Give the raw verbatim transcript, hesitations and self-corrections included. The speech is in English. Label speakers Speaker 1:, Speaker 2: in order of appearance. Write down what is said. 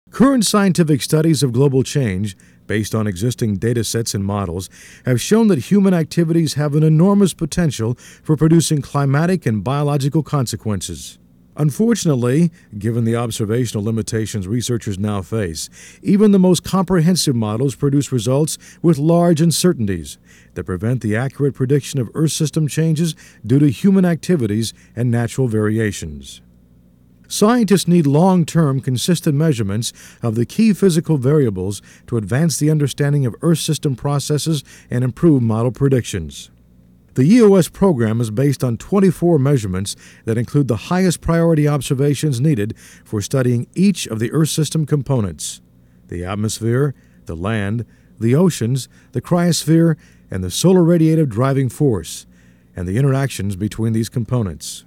Speaker 1: Current scientific studies of global change, based on existing data sets and models, have shown that human activities have an enormous potential for producing climatic and biological consequences. Unfortunately, given the observational limitations researchers now face, even the most comprehensive models produce results with large uncertainties that prevent the accurate prediction of Earth system changes due to human activities and natural variations. Scientists need long-term, consistent measurements of the key physical variables to advance the understanding of Earth system processes and improve model predictions. The E O S program is based on twenty-four measurements that include the highest priority observations needed for studying each of the Earth system components: the atmosphere, the land, the oceans, the cryosphere, and the solar radiative driving force, and the interactions between these components.